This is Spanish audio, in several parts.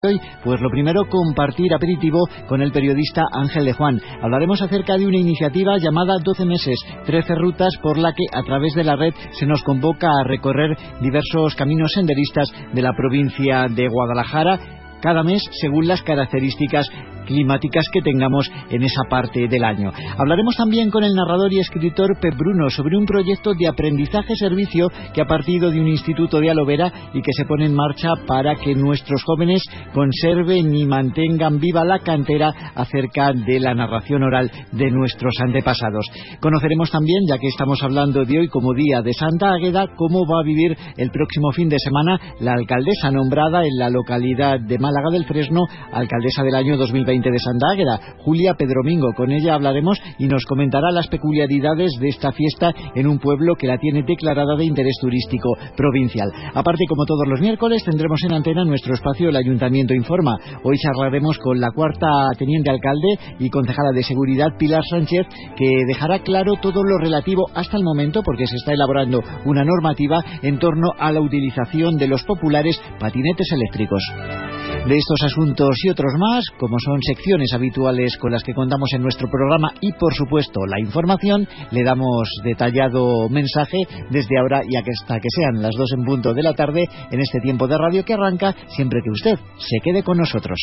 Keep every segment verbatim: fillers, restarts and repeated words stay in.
Hoy, pues lo primero, compartir aperitivo con el periodista Ángel de Juan. Hablaremos acerca de una iniciativa llamada doce meses, trece rutas, por la que a través de la red se nos convoca a recorrer diversos caminos senderistas de la provincia de Guadalajara, cada mes según las características climáticas que tengamos en esa parte del año. Hablaremos también con el narrador y escritor Pep Bruno sobre un proyecto de aprendizaje-servicio que ha partido de un instituto de Alovera y que se pone en marcha para que nuestros jóvenes conserven y mantengan viva la cantera acerca de la narración oral de nuestros antepasados. Conoceremos también, ya que estamos hablando de hoy como día de Santa Águeda, cómo va a vivir el próximo fin de semana la alcaldesa nombrada en la localidad de Málaga del Fresno, alcaldesa del año dos mil veinte de Santa Águeda, Julia Pedromingo. Con ella hablaremos y nos comentará las peculiaridades de esta fiesta en un pueblo que la tiene declarada de interés turístico provincial. Aparte, como todos los miércoles, tendremos en antena nuestro espacio El Ayuntamiento Informa. Hoy charlaremos con la cuarta teniente alcalde y concejala de Seguridad, Pilar Sánchez, que dejará claro todo lo relativo hasta el momento, porque se está elaborando una normativa en torno a la utilización de los populares patinetes eléctricos. De estos asuntos y otros más, como son secciones habituales con las que contamos en nuestro programa y, por supuesto, la información, le damos detallado mensaje desde ahora y hasta que sean las dos en punto de la tarde en este tiempo de radio que arranca siempre que usted se quede con nosotros.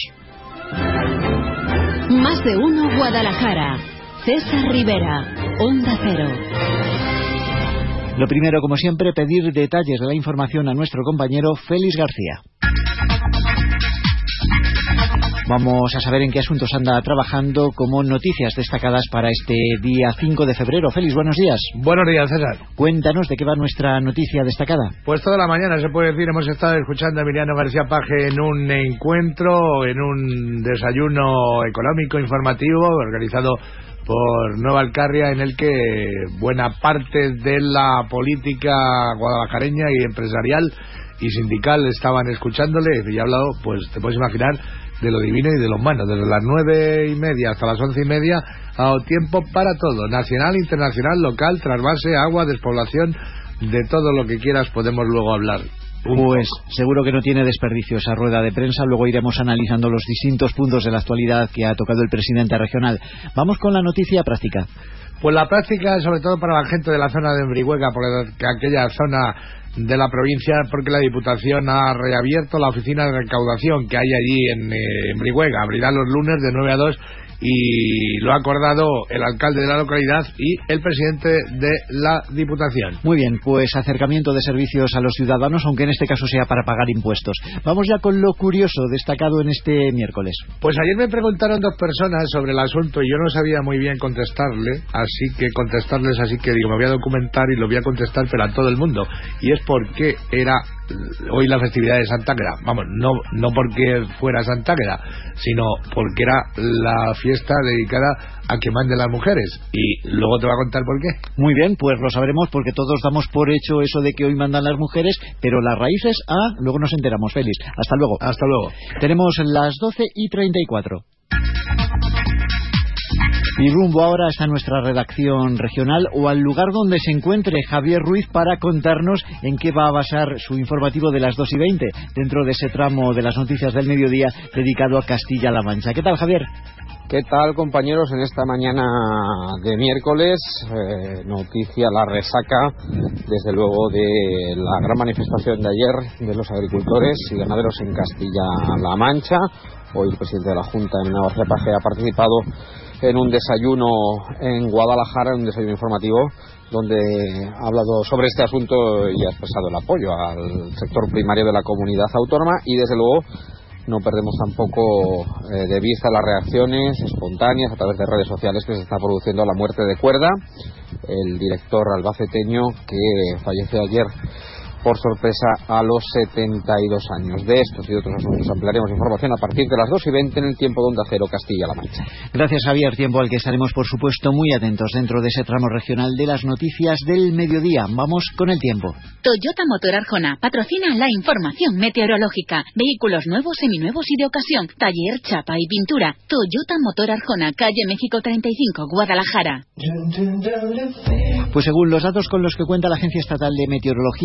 Más de uno Guadalajara. César Rivera, Onda Cero. Lo primero, como siempre, pedir detalles de la información a nuestro compañero Félix García. Vamos a saber en qué asuntos anda trabajando como noticias destacadas para este día cinco de febrero. Félix, buenos días. Buenos días, César. Cuéntanos de qué va nuestra noticia destacada. Pues toda la mañana, se puede decir, hemos estado escuchando a Emiliano García Paje en un encuentro, en un desayuno económico informativo organizado por Nueva Alcarria, en el que buena parte de la política guadalajareña y empresarial y sindical estaban escuchándole, y ha hablado, pues te puedes imaginar, de lo divino y de lo humano. Desde las nueve y media hasta las once y media ha dado tiempo para todo, nacional, internacional, local, trasvase, agua, despoblación, de todo lo que quieras podemos luego hablar. Pues seguro que no tiene desperdicio esa rueda de prensa. Luego iremos analizando los distintos puntos de la actualidad que ha tocado el presidente regional. Vamos con la noticia práctica. Pues la práctica, sobre todo para la gente de la zona de Embrihuega, porque aquella zona de la provincia, porque la Diputación ha reabierto la oficina de recaudación que hay allí en eh, Embrihuega. Abrirá los lunes de nueve a dos y lo ha acordado el alcalde de la localidad y el presidente de la Diputación. Muy bien, pues acercamiento de servicios a los ciudadanos, aunque en este caso sea para pagar impuestos. Vamos ya con lo curioso destacado en este miércoles. Pues ayer me preguntaron dos personas sobre el asunto y yo no sabía muy bien contestarle, así que contestarles, así que digo, me voy a documentar y lo voy a contestar, pero a todo el mundo. Y es porque era hoy la festividad de Santa Águeda. Vamos, no, no porque fuera Santa Águeda, sino porque era la fiesta dedicada a que manden las mujeres. Y luego te voy a contar por qué. Muy bien, pues lo sabremos porque todos damos por hecho eso de que hoy mandan las mujeres, pero las raíces, ah, luego nos enteramos, Félix. Hasta luego. Hasta luego. Tenemos las doce y treinta y cuatro. Y rumbo ahora hasta nuestra redacción regional o al lugar donde se encuentre Javier Ruiz para contarnos en qué va a basar su informativo de las dos y veinte dentro de ese tramo de las noticias del mediodía dedicado a Castilla-La Mancha. ¿Qué tal, Javier? ¿Qué tal, compañeros? En esta mañana de miércoles, eh, noticia la resaca, desde luego, de la gran manifestación de ayer de los agricultores y ganaderos en Castilla-La Mancha. Hoy el presidente de la Junta, Emiliano García Paje, ha participado en un desayuno en Guadalajara, un desayuno informativo, donde ha hablado sobre este asunto y ha expresado el apoyo al sector primario de la comunidad autónoma y, desde luego, no perdemos tampoco eh, de vista las reacciones espontáneas a través de redes sociales que se está produciendo a la muerte de Cuerda, el director albaceteño que falleció ayer por sorpresa a los setenta y dos años. De estos y de otros asuntos ampliaremos información a partir de las dos y veinte en el tiempo de Onda Cero Castilla-La Mancha. Gracias, Javier, tiempo al que estaremos por supuesto muy atentos dentro de ese tramo regional de las noticias del mediodía. Vamos con el tiempo. Toyota Motor Arjona patrocina la información meteorológica. Vehículos nuevos, seminuevos y de ocasión. Taller, chapa y pintura. Toyota Motor Arjona, calle México treinta y cinco, Guadalajara. Pues según los datos con los que cuenta la Agencia Estatal de Meteorología, vamos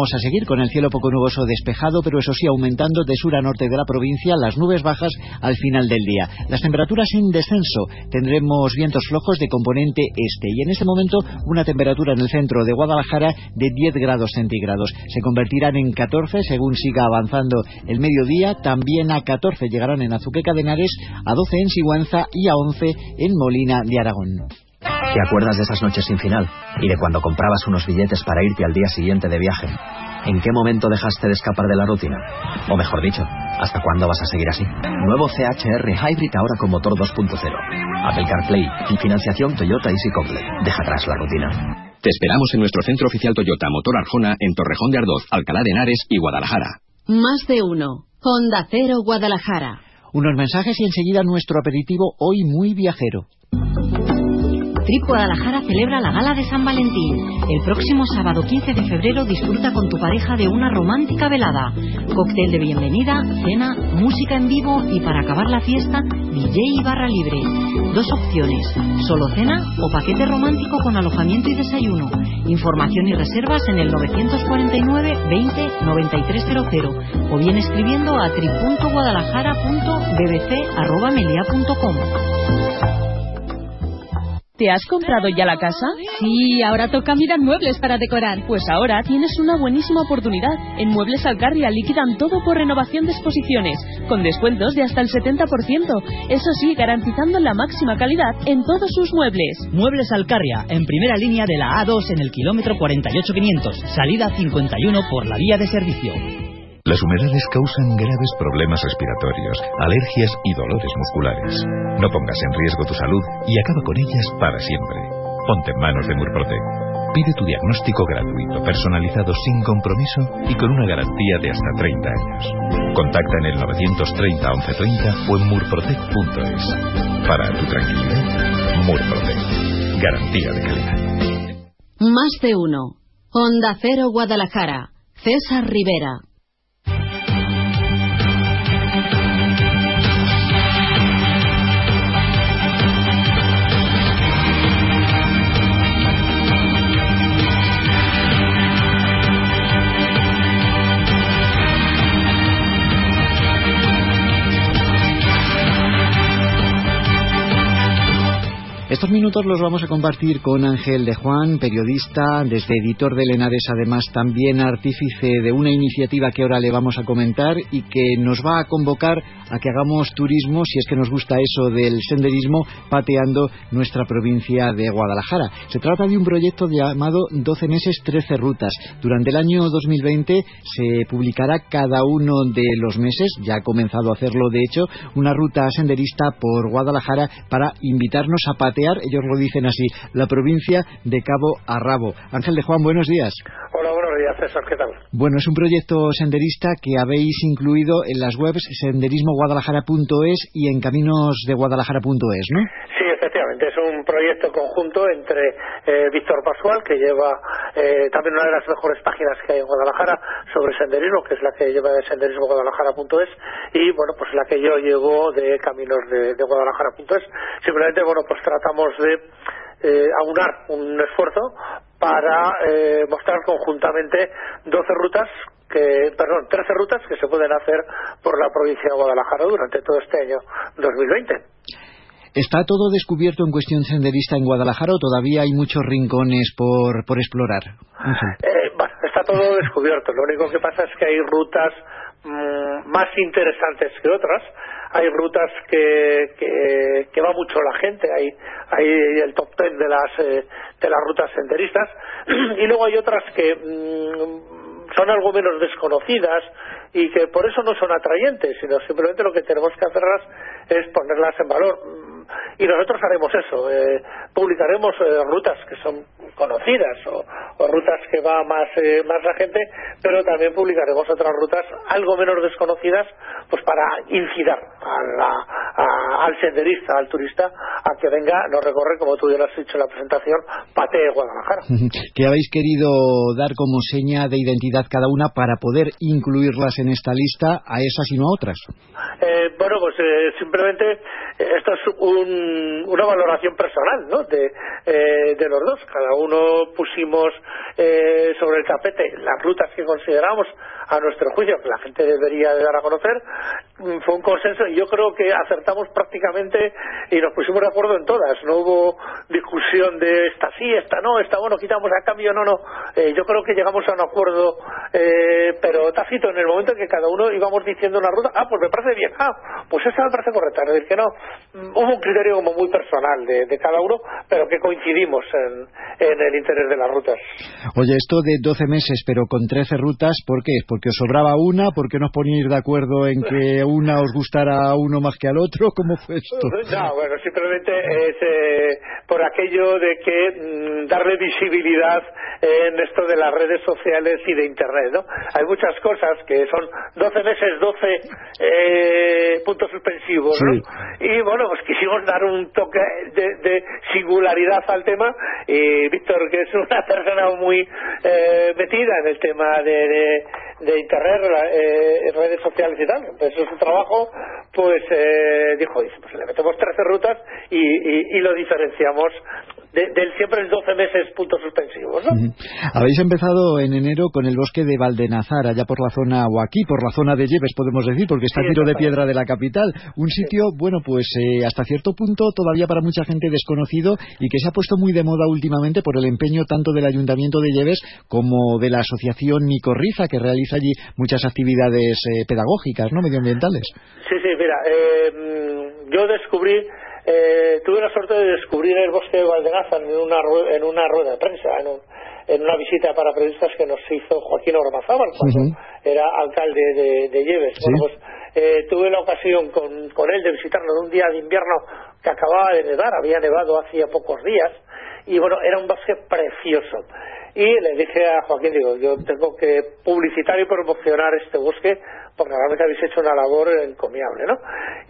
vamos a seguir con el cielo poco nuboso despejado, pero eso sí, aumentando de sur a norte de la provincia, las nubes bajas al final del día. Las temperaturas en descenso, tendremos vientos flojos de componente este y en este momento una temperatura en el centro de Guadalajara de diez grados centígrados. Se convertirán en catorce según siga avanzando el mediodía, también a catorce llegarán en Azuqueca de Henares, a doce en Sigüenza y a once en Molina de Aragón. ¿Te acuerdas de esas noches sin final? Y de cuando comprabas unos billetes para irte al día siguiente de viaje. ¿En qué momento dejaste de escapar de la rutina? O mejor dicho, ¿hasta cuándo vas a seguir así? Nuevo C H R Hybrid ahora con motor dos punto cero. Apple CarPlay y financiación Toyota Easy Complete. Deja atrás la rutina. Te esperamos en nuestro centro oficial Toyota Motor Arjona en Torrejón de Ardoz, Alcalá de Henares y Guadalajara. Más de uno. Honda Cero Guadalajara. Unos mensajes y enseguida nuestro aperitivo hoy muy viajero. Trip Guadalajara celebra la Gala de San Valentín. El próximo sábado quince de febrero disfruta con tu pareja de una romántica velada. Cóctel de bienvenida, cena, música en vivo y para acabar la fiesta, D J y barra libre. Dos opciones, solo cena o paquete romántico con alojamiento y desayuno. Información y reservas en el nueve cuatro nueve, veinte, noventa y tres cero cero o bien escribiendo a trip punto guadalajara punto b b c arroba melia punto com. ¿Te has comprado ya la casa? Sí, ahora toca mirar muebles para decorar. Pues ahora tienes una buenísima oportunidad. En Muebles Alcarria liquidan todo por renovación de exposiciones, con descuentos de hasta el setenta por ciento. Eso sí, garantizando la máxima calidad en todos sus muebles. Muebles Alcarria, en primera línea de la A dos en el kilómetro cuarenta y ocho quinientos, salida cincuenta y uno por la vía de servicio. Las humedades causan graves problemas respiratorios, alergias y dolores musculares. No pongas en riesgo tu salud y acaba con ellas para siempre. Ponte en manos de Murprotec. Pide tu diagnóstico gratuito, personalizado sin compromiso y con una garantía de hasta treinta años. Contacta en el novecientos treinta, once treinta o en murprotec punto es. Para tu tranquilidad, Murprotec. Garantía de calidad. Más de uno. Honda Cero Guadalajara. César Rivera. Estos minutos los vamos a compartir con Ángel de Juan, periodista, desde Editor de Henares, además también artífice de una iniciativa que ahora le vamos a comentar y que nos va a convocar a que hagamos turismo, si es que nos gusta eso del senderismo, pateando nuestra provincia de Guadalajara. Se trata de un proyecto llamado doce meses, trece rutas. Durante el año dos mil veinte se publicará cada uno de los meses, ya ha comenzado a hacerlo de hecho, una ruta senderista por Guadalajara para invitarnos a patear, ellos lo dicen así, la provincia de cabo a rabo. Ángel de Juan, buenos días. Hola, buenos días, César, ¿qué tal? Bueno, es un proyecto senderista que habéis incluido en las webs senderismo guadalajara punto es y en caminos de guadalajara punto es, ¿no? Sí, efectivamente, es un proyecto conjunto entre eh, Víctor Pascual, que lleva eh, también una de las mejores páginas que hay en Guadalajara sobre senderismo, que es la que lleva de senderismo guadalajara punto es, y bueno, pues la que yo llevo de caminos de, de guadalajara punto es. Simplemente, bueno, pues tratamos de eh, aunar un esfuerzo para eh, mostrar conjuntamente doce rutas que, perdón, trece rutas que se pueden hacer por la provincia de Guadalajara durante todo este año dos mil veinte. ¿Está todo descubierto en cuestión senderista en Guadalajara o todavía hay muchos rincones por, por explorar? Eh, bueno, está todo descubierto. Lo único que pasa es que hay rutas mmm, más interesantes que otras. Hay rutas que, que, que va mucho la gente. Hay, hay el top ten de las, eh, de las rutas senderistas. Y luego hay otras que mmm, son algo menos desconocidas y que por eso no son atrayentes, sino simplemente lo que tenemos que hacerlas es ponerlas en valor. Y nosotros haremos eso, eh, publicaremos eh, rutas que son conocidas o, o rutas que va más eh, más la gente, pero también publicaremos otras rutas algo menos desconocidas, pues para incitar a la, a, al senderista, al turista, a que venga, nos recorre, como tú ya lo has dicho en la presentación, Patee Guadalajara. ¿Qué habéis querido dar como seña de identidad cada una para poder incluirlas en esta lista, a esas y no a otras? Eh, bueno, pues eh, simplemente eh, esto es un, una valoración personal, ¿no? De, eh, de los dos. Cada uno pusimos eh, sobre el tapete las rutas que consideramos, a nuestro juicio, que la gente debería de dar a conocer. Fue un consenso y yo creo que acertamos prácticamente y nos pusimos de acuerdo en todas. No hubo discusión de esta sí, esta no, esta bueno, quitamos a cambio, no, no. Eh, yo creo que llegamos a un acuerdo, eh, pero tácito, en el momento en que cada uno íbamos diciendo una ruta, ah, pues me parece bien, ah, pues esta me parece correcta. Es decir, que no, hubo un criterio como muy personal de, de cada uno, pero que coincidimos en, en el interés de las rutas. Oye, esto de doce meses, pero con trece rutas, ¿por qué? ¿Porque os sobraba una? ¿Por qué no os poníais de acuerdo en que una os gustara a uno más que al otro? ¿Cómo fue esto? No, bueno, simplemente es eh, por aquello de que mm, darle visibilidad en esto de las redes sociales y de Internet, ¿no? Hay muchas cosas que son doce meses, doce eh, puntos suspensivos, ¿no? Sí. Y bueno, pues quisimos dar un toque de, de singularidad al tema, y Víctor, que es una persona muy eh, metida en el tema de, de, de Internet, eh, redes sociales y tal, eso es su trabajo, pues eh, dijo, pues le metemos trece rutas y, y, y lo diferenciamos de, del siempre el doce meses puntos suspensivos, ¿no? Uh-huh. Habéis empezado en enero con el bosque de Valdenazar, allá por la zona, o aquí por la zona de Lleves, podemos decir, porque está a sí, tiro de piedra de la capital. Un sitio, sí. bueno, pues eh, hasta cierto punto todavía para mucha gente desconocido, y que se ha puesto muy de moda últimamente por el empeño tanto del Ayuntamiento de Lleves como de la asociación Micorriza, que realiza allí muchas actividades eh, pedagógicas, ¿no?, medioambientales. Sí, sí, mira, eh, yo descubrí Eh, tuve la suerte de descubrir el bosque de Valdenazar en una, en una rueda de prensa, en, un, en una visita para periodistas que nos hizo Joaquín Ormazábal cuando uh-huh. era alcalde de, de Lleves. ¿Sí? Bueno, pues eh, tuve la ocasión con, con él de visitarlo en un día de invierno que acababa de nevar, había nevado hacía pocos días, y bueno, era un bosque precioso. Y le dije a Joaquín, digo, yo tengo que publicitar y promocionar este bosque porque realmente habéis hecho una labor encomiable, ¿no?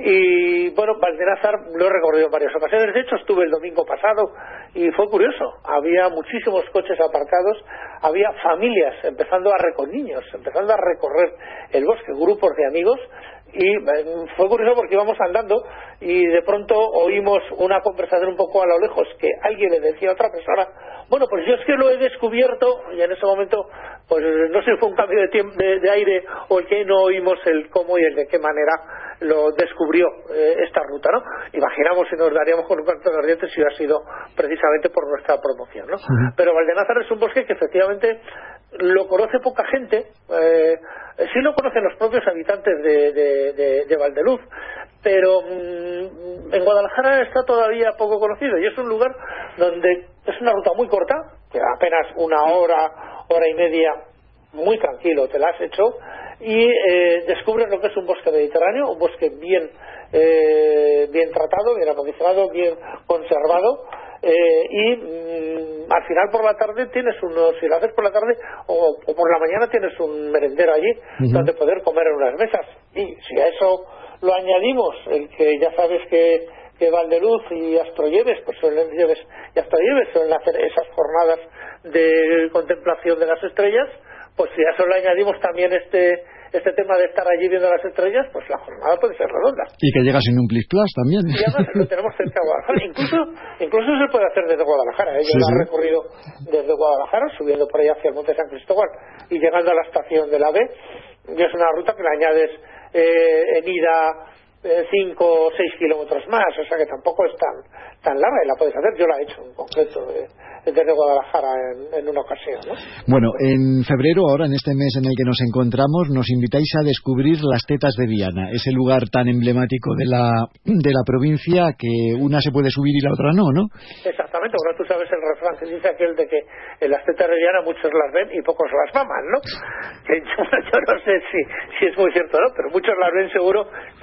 Y bueno, Valdenazar lo he recorrido en varias ocasiones. De hecho, estuve el domingo pasado y fue curioso. Había muchísimos coches aparcados, había familias empezando a recorrer, niños empezando a recorrer el bosque, grupos de amigos. Y fue curioso porque íbamos andando y de pronto oímos una conversación un poco a lo lejos que alguien le decía a otra persona, bueno, pues yo es que lo he descubierto, y en ese momento pues no sé si fue un cambio de, tiempo, de, de aire o el que no oímos el cómo y el de qué manera lo descubrió eh, esta ruta, ¿no? Imaginamos si nos daríamos con un canto de los dientes si hubiera sido precisamente por nuestra promoción, ¿no? Uh-huh. Pero Valdenazar es un bosque que efectivamente lo conoce poca gente, eh, sí lo conocen los propios habitantes de, de, de, de Valdeluz, pero mmm, en Guadalajara está todavía poco conocido, y es un lugar donde es una ruta muy corta, que apenas una hora, hora y media, muy tranquilo te la has hecho, y eh, descubres lo que es un bosque mediterráneo, un bosque bien eh, bien tratado, bien acondicionado, bien conservado. Eh, y mmm, al final por la tarde tienes unos, si lo haces por la tarde o, o por la mañana tienes un merendero allí uh-huh. donde poder comer en unas mesas, y si a eso lo añadimos el que ya sabes que, que Valdeluz y Astrolleves pues suelen, Lleves y Astrolleves suelen hacer esas jornadas de contemplación de las estrellas, pues si a eso le añadimos también este este tema de estar allí viendo las estrellas, pues la jornada puede ser redonda. Y que llegas en un plis plus también. Y además lo tenemos cerca de Guadalajara. Incluso, incluso se puede hacer desde Guadalajara. ¿eh? Yo sí, lo he sí. recorrido desde Guadalajara, subiendo por ahí hacia el Monte San Cristóbal y llegando a la estación de la B. Y es una ruta que le añades eh, en ida cinco o seis kilómetros más, o sea que tampoco es tan tan larga y la puedes hacer. Yo la he hecho en concreto de, desde Guadalajara en, en una ocasión, ¿no? Bueno, en febrero, ahora en este mes en el que nos encontramos, nos invitáis a descubrir las Tetas de Viana, ese lugar tan emblemático de la de la provincia que una se puede subir y la otra no, ¿no? Exactamente, bueno, tú sabes el refrán que dice aquel de que en las Tetas de Viana muchos las ven y pocos las maman, ¿no? Que yo, yo no sé si, si es muy cierto, ¿no? Pero muchos las ven seguro, pero también hay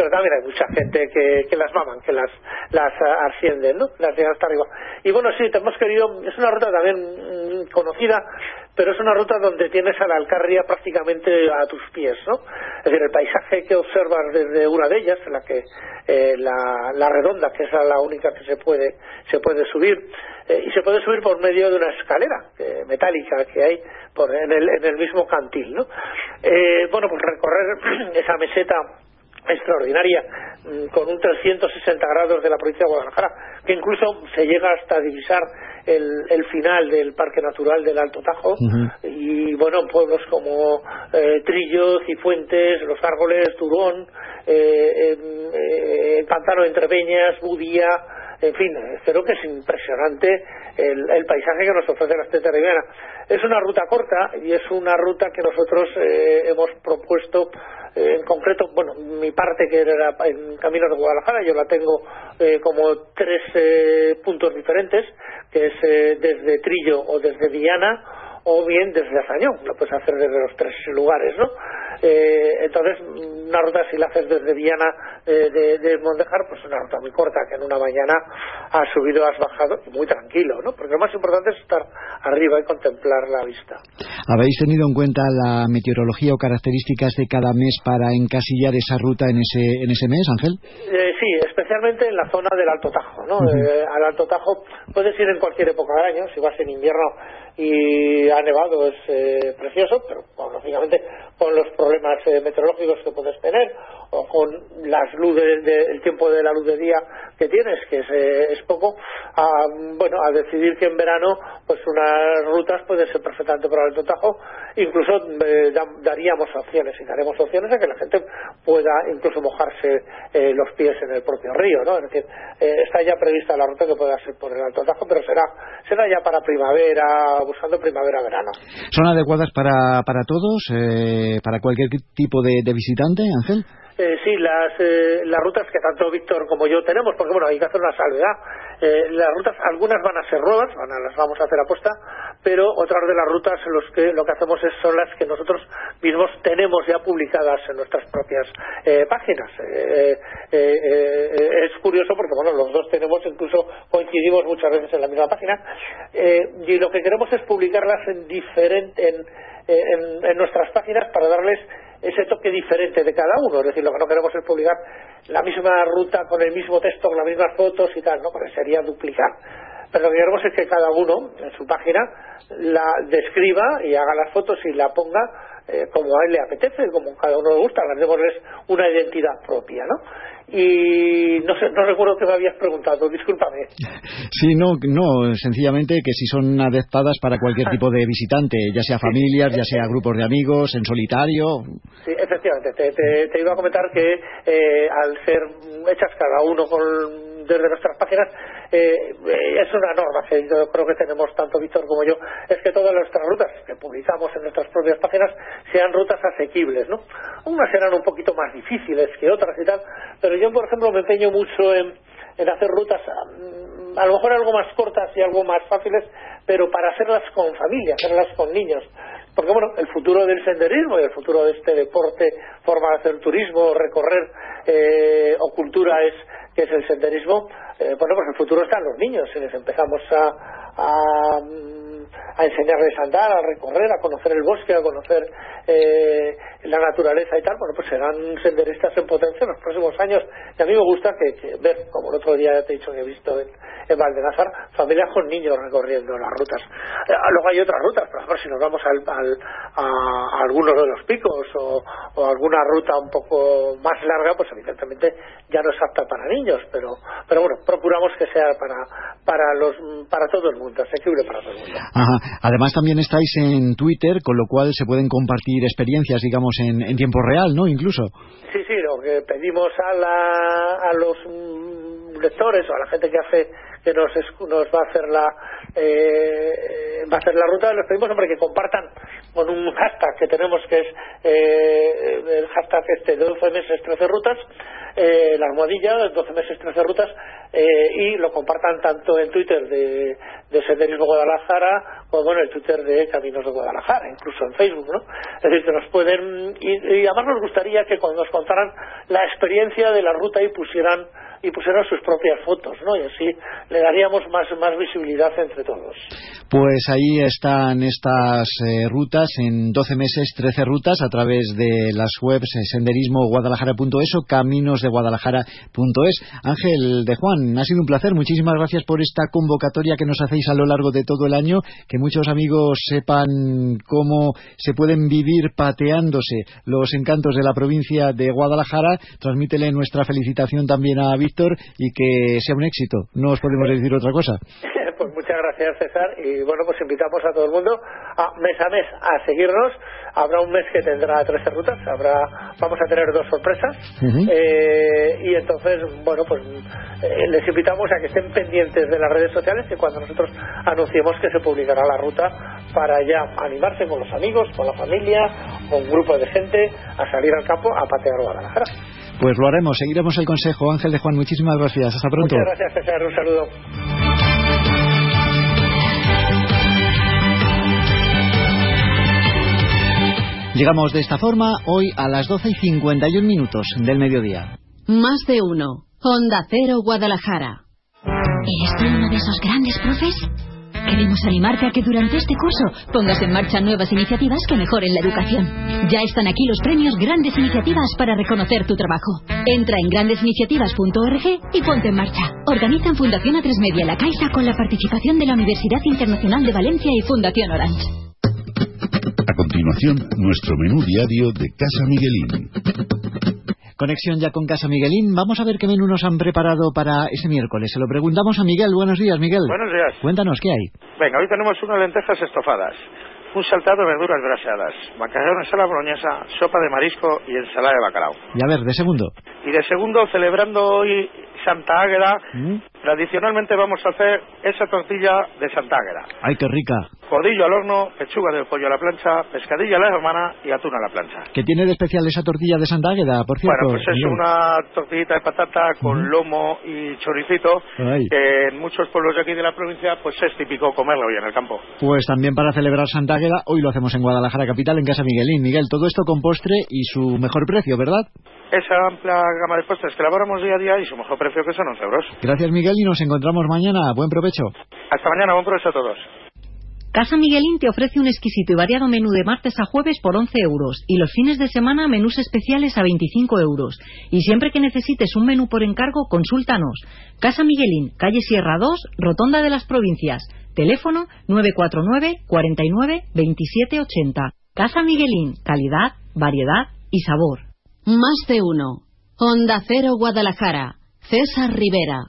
mucha gente que, que las maman, que las las ascienden, ¿no? Las llegan hasta arriba. Y bueno, sí, te hemos querido, es una ruta también mmm, conocida, pero es una ruta donde tienes a la Alcarria prácticamente a tus pies, ¿no? Es decir, el paisaje que observas desde una de ellas, en la que eh, la, la redonda, que es la única que se puede se puede subir, eh, y se puede subir por medio de una escalera eh, metálica que hay por en el en el mismo cantil, ¿no? Eh, bueno, pues recorrer esa meseta extraordinaria con un trescientos sesenta grados de la provincia de Guadalajara, que incluso se llega hasta divisar el, el final del Parque Natural del Alto Tajo. Uh-huh. Y bueno, pueblos como eh, Trillo, Cifuentes, Los Árboles, Turón, eh, eh, Pantano de Entrepeñas, Budía, en fin, creo que es impresionante el, el paisaje que nos ofrece la Esteta Ribeirana. Es una ruta corta y es una ruta que nosotros eh, hemos propuesto, eh, en concreto, bueno, mi parte que era en Caminos de Guadalajara, yo la tengo eh, como tres eh, puntos diferentes, que es eh, desde Trillo o desde Viana, o bien desde Azañón, lo puedes hacer desde los tres lugares, ¿no? Eh, entonces, una ruta, si la haces desde Viana eh, de, de Mondejar, pues una ruta muy corta, que en una mañana has subido, has bajado, y muy tranquilo, ¿no? Porque lo más importante es estar arriba y contemplar la vista. ¿Habéis tenido en cuenta la meteorología o características de cada mes para encasillar esa ruta en ese en ese mes, Ángel? Eh, sí, especialmente en la zona del Alto Tajo, ¿no? Uh-huh. Eh, al Alto Tajo puedes ir en cualquier época del año, si vas en invierno y ha nevado es eh, precioso, pero bueno, lógicamente con los problemas eh, meteorológicos que puedes tener, o con las luces de, el tiempo de la luz de día que tienes, que es, eh, es poco, a, bueno, a decidir que en verano pues unas rutas pueden ser perfectamente por el Alto Tajo, incluso eh, da, daríamos opciones y daremos opciones a que la gente pueda incluso mojarse eh, los pies en el propio río, ¿no? Es decir, eh, está ya prevista la ruta que pueda ser por el Alto Tajo, pero será será ya para primavera, buscando primavera-verano. ¿Son adecuadas para, para todos, eh, para cualquier tipo de, de visitante, Ángel? Eh, sí, las, eh, las rutas que tanto Víctor como yo tenemos, porque bueno, hay que hacer una salvedad. Eh, las rutas, algunas van a ser rodas, van a, las vamos a hacer aposta, pero otras de las rutas los que lo que hacemos es, son las que nosotros mismos tenemos ya publicadas en nuestras propias eh, páginas. Eh, eh, eh, es curioso porque bueno, los dos tenemos, incluso coincidimos muchas veces en la misma página, eh, y lo que queremos es publicarlas en diferente, en, en, en nuestras páginas para darles ese toque diferente de cada uno. Es decir, lo que no queremos es publicar la misma ruta con el mismo texto, con las mismas fotos y tal, ¿no? Porque sería duplicar. Pero lo que queremos es que cada uno en su página la describa y haga las fotos y la ponga eh, como a él le apetece, como cada uno le gusta, las démosles una identidad propia, ¿no? Y no sé, no recuerdo que me habías preguntado, discúlpame. Sí, no, no, sencillamente que si son adaptadas para cualquier tipo de visitante, ya sea familias, ya sea grupos de amigos, en solitario. Sí, efectivamente, te, te, te iba a comentar que eh, al ser hechas cada uno con, desde nuestras páginas, eh, eh, es una norma que yo creo que tenemos tanto Víctor como yo, es que todas nuestras rutas que publicamos en nuestras propias páginas sean rutas asequibles, ¿no? Unas serán un poquito más difíciles que otras y tal, pero yo, por ejemplo, me empeño mucho en, en hacer rutas a, a lo mejor algo más cortas y algo más fáciles, pero para hacerlas con familia, hacerlas con niños. Porque, bueno, el futuro del senderismo y el futuro de este deporte, forma de hacer turismo, recorrer eh, o cultura es que es el senderismo, eh, bueno, pues el futuro está en los niños. Si les empezamos a, a, a enseñarles a andar, a recorrer, a conocer el bosque, a conocer eh, la naturaleza y tal, bueno, pues serán senderistas en potencia en los próximos años. Y a mí me gusta que, que ver, como el otro día ya te he dicho que he visto en, en Valdenázar, familias con niños recorriendo las rutas. Eh, luego hay otras rutas, por ejemplo, si nos vamos al, al, a, a algunos de los picos o, o alguna ruta un poco más larga, pues evidentemente ya no es apta para niños, pero pero bueno, procuramos que sea para para los para todo el mundo, asequible para todo el mundo. Ajá. Además también estáis en Twitter, con lo cual se pueden compartir experiencias, digamos, en, en tiempo real, ¿no? Incluso. Sí, sí, lo que pedimos a la a los lectores o a la gente que hace que nos nos va a hacer la eh, va a hacer la ruta, les pedimos, hombre, que compartan con un hashtag que tenemos, que es eh, el hashtag este doce meses trece rutas, eh, la almohadilla doce meses trece rutas, eh, y lo compartan tanto en Twitter de, de Senderismo Guadalajara como en el Twitter de Caminos de Guadalajara, incluso en Facebook, ¿no? Es decir, que nos pueden, y, y además nos gustaría que cuando nos contaran la experiencia de la ruta y pusieran y pusieran sus propias fotos, ¿no? Y así le daríamos más, más visibilidad entre todos. Pues ahí están estas eh, rutas, en doce meses, trece rutas, a través de las webs eh, senderismo guadalajara punto es o caminos de guadalajara punto es. Ángel de Juan, ha sido un placer. Muchísimas gracias por esta convocatoria que nos hacéis a lo largo de todo el año. Que muchos amigos sepan cómo se pueden vivir pateándose los encantos de la provincia de Guadalajara. Transmítele nuestra felicitación también a Víctor y que sea un éxito. No os podemos decir otra cosa. Pues muchas gracias, César, y bueno, pues invitamos a todo el mundo a mes a mes a seguirnos. Habrá un mes que tendrá trece rutas, habrá vamos a tener dos sorpresas, uh-huh. eh, y entonces, bueno, pues eh, les invitamos a que estén pendientes de las redes sociales, que cuando nosotros anunciemos que se publicará la ruta, para ya animarse con los amigos, con la familia, con un grupo de gente a salir al campo a patear Guadalajara. Pues lo haremos, seguiremos el consejo. Ángel de Juan, muchísimas gracias. Hasta pronto. Muchas gracias, César. Un saludo. Llegamos de esta forma hoy a las doce y cincuenta y un minutos del mediodía. Más de uno. Onda Cero Guadalajara. ¿Eres tú uno de esos grandes profes? Queremos animarte a que durante este curso pongas en marcha nuevas iniciativas que mejoren la educación. Ya están aquí los premios Grandes Iniciativas para reconocer tu trabajo. Entra en grandes iniciativas punto org y ponte en marcha. Organizan Fundación A tres Media La Caixa con la participación de la Universidad Internacional de Valencia y Fundación Orange. A continuación, nuestro menú diario de Casa Miguelín. Conexión ya con Casa Miguelín. Vamos a ver qué menú nos han preparado para ese miércoles. Se lo preguntamos a Miguel. Buenos días, Miguel. Buenos días. Cuéntanos, ¿qué hay? Venga, hoy tenemos unas lentejas estofadas, un saltado de verduras braseadas, macarrones a la boloñesa, sopa de marisco y ensalada de bacalao. Y a ver, de segundo. Y de segundo, celebrando hoy Santa Águeda, ¿Mm? tradicionalmente vamos a hacer esa tortilla de Santa Águeda. ¡Ay, qué rica! Cordillo al horno, pechuga de pollo a la plancha, pescadilla a la hermana y atún a la plancha. ¿Qué tiene de especial esa tortilla de Santa Águeda, por cierto? Bueno, pues es Miguel. Una tortillita de patata con ¿Mm? lomo y choricito, Ay. que en muchos pueblos de aquí de la provincia pues es típico comerlo hoy en el campo. Pues también para celebrar Santa Águeda, hoy lo hacemos en Guadalajara capital, en Casa Miguelín. Miguel, todo esto con postre y su mejor precio, ¿verdad? Esa amplia gama de postres que elaboramos día a día y su mejor precio, que son once euros. Gracias, Miguel, y nos encontramos mañana. Buen provecho. Hasta mañana, buen provecho a todos. Casa Miguelín te ofrece un exquisito y variado menú de martes a jueves por once euros y los fines de semana menús especiales a veinticinco euros. Y siempre que necesites un menú por encargo, consúltanos. Casa Miguelín, calle Sierra dos, Rotonda de las Provincias. Teléfono nueve cuatro nueve, cuarenta y nueve, veintisiete ochenta. Casa Miguelín, calidad, variedad y sabor. Más de uno. Onda Cero Guadalajara. César Rivera.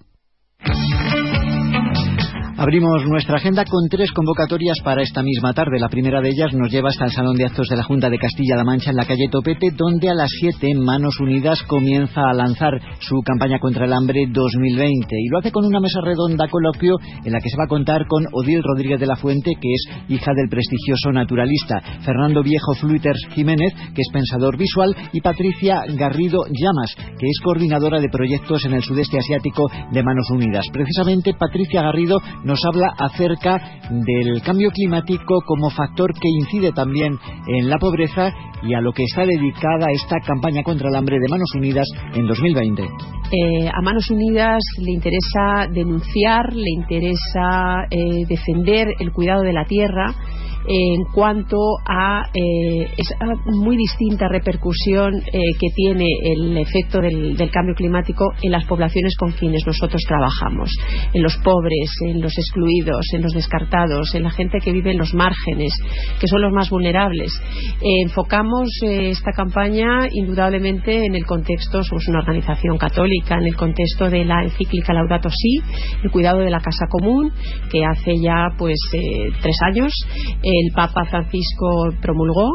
Abrimos nuestra agenda con tres convocatorias para esta misma tarde. La primera de ellas nos lleva hasta el Salón de Actos de la Junta de Castilla-La Mancha en la calle Topete, donde a las siete Manos Unidas comienza a lanzar su campaña contra el hambre dos mil veinte. Y lo hace con una mesa redonda coloquio en la que se va a contar con Odil Rodríguez de la Fuente, que es hija del prestigioso naturalista, Fernando Viejo Fluiters Jiménez, que es pensador visual, y Patricia Garrido Llamas, que es coordinadora de proyectos en el sudeste asiático de Manos Unidas. Precisamente Patricia Garrido nos habla acerca del cambio climático como factor que incide también en la pobreza y a lo que está dedicada esta campaña contra el hambre de Manos Unidas en dos mil veinte. Eh, a Manos Unidas le interesa denunciar, le interesa eh, defender el cuidado de la tierra en cuanto a eh, esa muy distinta repercusión eh, que tiene el efecto del, del cambio climático en las poblaciones con quienes nosotros trabajamos, en los pobres, en los excluidos, en los descartados, en la gente que vive en los márgenes, que son los más vulnerables. Eh, enfocamos eh, esta campaña indudablemente en el contexto, somos una organización católica, en el contexto de la encíclica Laudato Si, el cuidado de la casa común, que hace ya pues eh, tres años eh, el Papa Francisco promulgó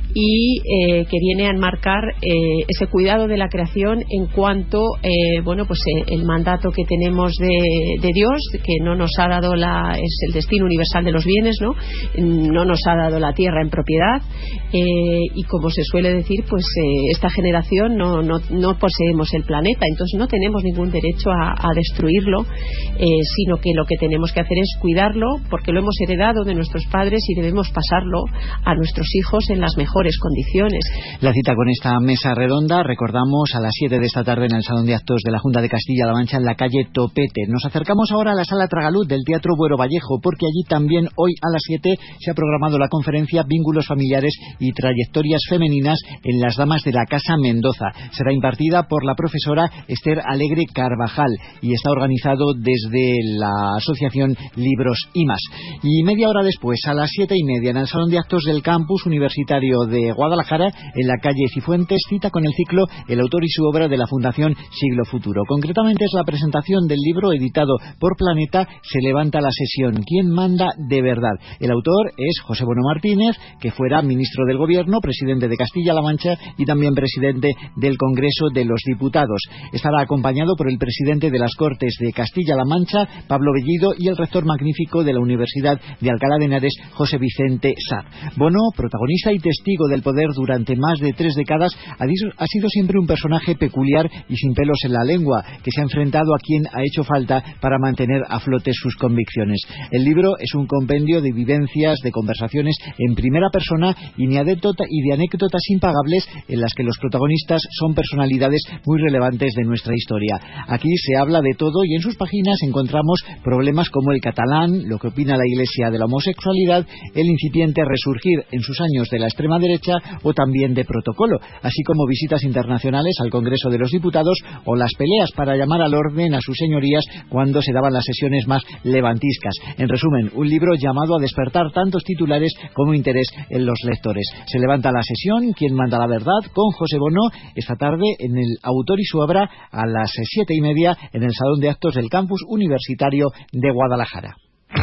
y eh, que viene a enmarcar eh, ese cuidado de la creación en cuanto eh, bueno pues eh, el mandato que tenemos de, de Dios, que no nos ha dado la es el destino universal de los bienes, no no nos ha dado la tierra en propiedad, eh, y como se suele decir, pues eh, esta generación no, no, no poseemos el planeta, entonces no tenemos ningún derecho a, a destruirlo, eh, sino que lo que tenemos que hacer es cuidarlo, porque lo hemos heredado de nuestros padres y debemos pasarlo a nuestros hijos en las mejores condiciones. La cita con esta mesa redonda, recordamos, a las siete de esta tarde en el Salón de Actos de la Junta de Castilla-La Mancha, en la calle Topete. Nos acercamos ahora a la Sala Tragaluz del Teatro Buero Vallejo, porque allí también hoy a las siete se ha programado la conferencia Vínculos familiares y trayectorias femeninas en las damas de la Casa Mendoza. Será impartida por la profesora Esther Alegre Carvajal y está organizado desde la asociación Libros y Más. Y media hora después, a las siete y media, en el Salón de Actos del Campus Universitario de Guadalajara, en la calle Cifuentes, cita con el ciclo El autor y su obra de la Fundación Siglo Futuro. Concretamente es la presentación del libro editado por Planeta, Se levanta la sesión, ¿quién manda de verdad? El autor es José Bono Martínez, que fuera ministro del Gobierno, presidente de Castilla-La Mancha y también presidente del Congreso de los Diputados. Estará acompañado por el presidente de las Cortes de Castilla-La Mancha, Pablo Bellido, y el rector magnífico de la Universidad de Alcalá de Henares, José Vicente Sá. Bono, protagonista y testigo del poder durante más de tres décadas, ha sido siempre un personaje peculiar y sin pelos en la lengua, que se ha enfrentado a quien ha hecho falta para mantener a flote sus convicciones. El libro es un compendio de vivencias, de conversaciones en primera persona y de anécdotas y de anécdotas impagables en las que los protagonistas son personalidades muy relevantes de nuestra historia. Aquí se habla de todo y en sus páginas encontramos problemas como el catalán, lo que opina la Iglesia de la homosexualidad, el incipiente resurgir en sus años de la extrema derecha o también de protocolo, así como visitas internacionales al Congreso de los Diputados o las peleas para llamar al orden a sus señorías cuando se daban las sesiones más levantiscas. En resumen, un libro llamado a despertar tantos titulares como interés en los lectores. Se levanta la sesión, ¿quién manda la verdad?, con José Bono, esta tarde en el autor y su obra a las siete y media en el Salón de Actos del Campus Universitario de Guadalajara.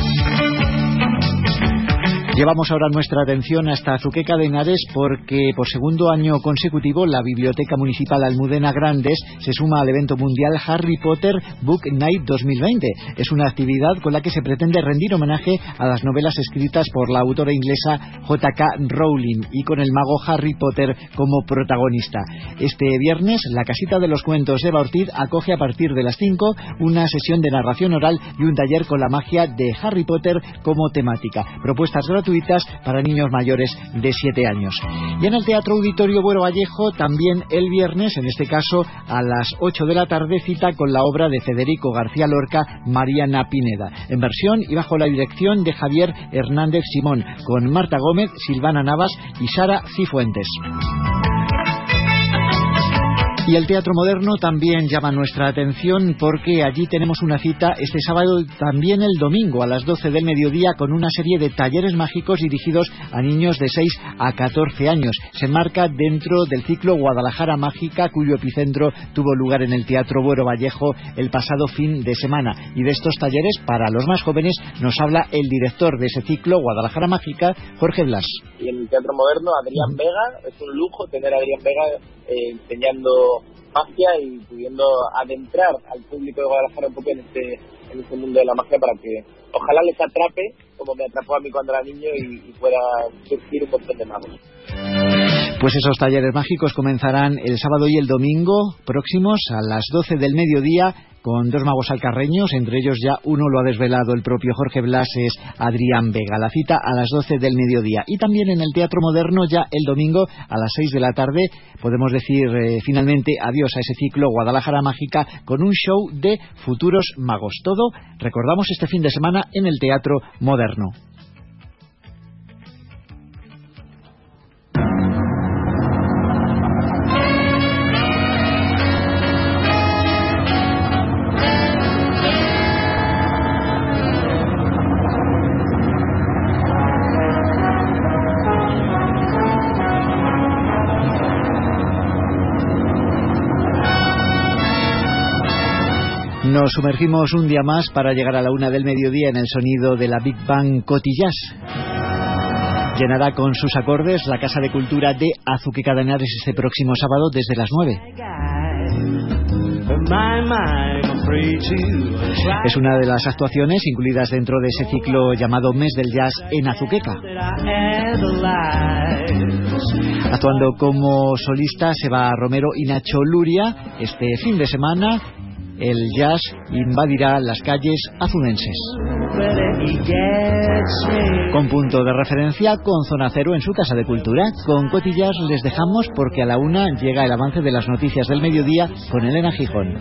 Llevamos ahora nuestra atención hasta Azuqueca de Henares porque por segundo año consecutivo la Biblioteca Municipal Almudena Grandes se suma al evento mundial Harry Potter Book Night dos mil veinte. Es una actividad con la que se pretende rendir homenaje a las novelas escritas por la autora inglesa J K Rowling y con el mago Harry Potter como protagonista. Este viernes la Casita de los Cuentos de Eva Ortiz acoge a partir de las cinco una sesión de narración oral y un taller con la magia de Harry Potter como temática. Propuestas gratuitas para niños mayores de siete años. Y en el Teatro Auditorio Buero Vallejo también el viernes, en este caso a las ocho de la tarde, cita con la obra de Federico García Lorca, Mariana Pineda, en versión y bajo la dirección de Javier Hernández Simón, con Marta Gómez, Silvana Navas y Sara Cifuentes. Y el Teatro Moderno también llama nuestra atención porque allí tenemos una cita este sábado y también el domingo a las doce del mediodía con una serie de talleres mágicos dirigidos a niños de seis a catorce años. Se enmarca dentro del ciclo Guadalajara Mágica, cuyo epicentro tuvo lugar en el Teatro Buero Vallejo el pasado fin de semana. Y de estos talleres, para los más jóvenes, nos habla el director de ese ciclo Guadalajara Mágica, Jorge Blas. Y en el Teatro Moderno, Adrián Vega, es un lujo tener a Adrián Vega eh, enseñando magia y pudiendo adentrar al público de Guadalajara un poco en este, en este mundo de la magia para que ojalá les atrape como me atrapó a mí cuando era niño y, y pueda surgir un montón de magos. Pues esos talleres mágicos comenzarán el sábado y el domingo próximos a las doce del mediodía con dos magos alcarreños, entre ellos ya uno lo ha desvelado el propio Jorge Blas, es Adrián Vega. La cita a las doce del mediodía. Y también en el Teatro Moderno ya el domingo a las seis de la tarde podemos decir eh, finalmente adiós a ese ciclo Guadalajara Mágica con un show de futuros magos. Todo, recordamos, este fin de semana en el Teatro Moderno. Nos sumergimos un día más para llegar a la una del mediodía en el sonido de la Big Bang Cotillás. llenará con sus acordes la Casa de Cultura de Azuqueca de Henares este próximo sábado desde las nueve. Es una de las actuaciones incluidas dentro de ese ciclo llamado Mes del Jazz en Azuqueca. Actuando como solista Seba Romero y Nacho Luria. Este fin de semana el jazz invadirá las calles azunenses. Con punto de referencia con Zona Cero en su Casa de Cultura. Con Cotillas les dejamos porque a la una llega el avance de las noticias del mediodía con Elena Gijón.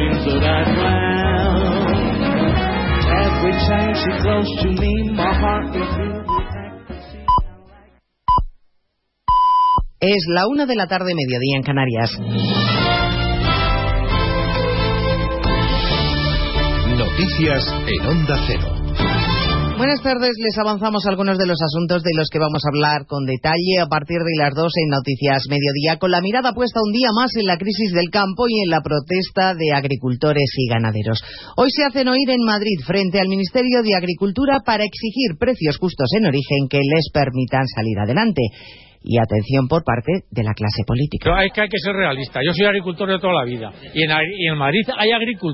Es la una de la tarde, mediodía en Canarias. Noticias en Onda Cero. Buenas tardes, les avanzamos algunos de los asuntos de los que vamos a hablar con detalle a partir de las dos en Noticias Mediodía, con la mirada puesta un día más en la crisis del campo y en la protesta de agricultores y ganaderos. Hoy se hacen oír en Madrid frente al Ministerio de Agricultura para exigir precios justos en origen que les permitan salir adelante. Y atención por parte de la clase política. Pero hay que, hay que ser realista. Yo soy agricultor de toda la vida y en, y en Madrid hay agricultores.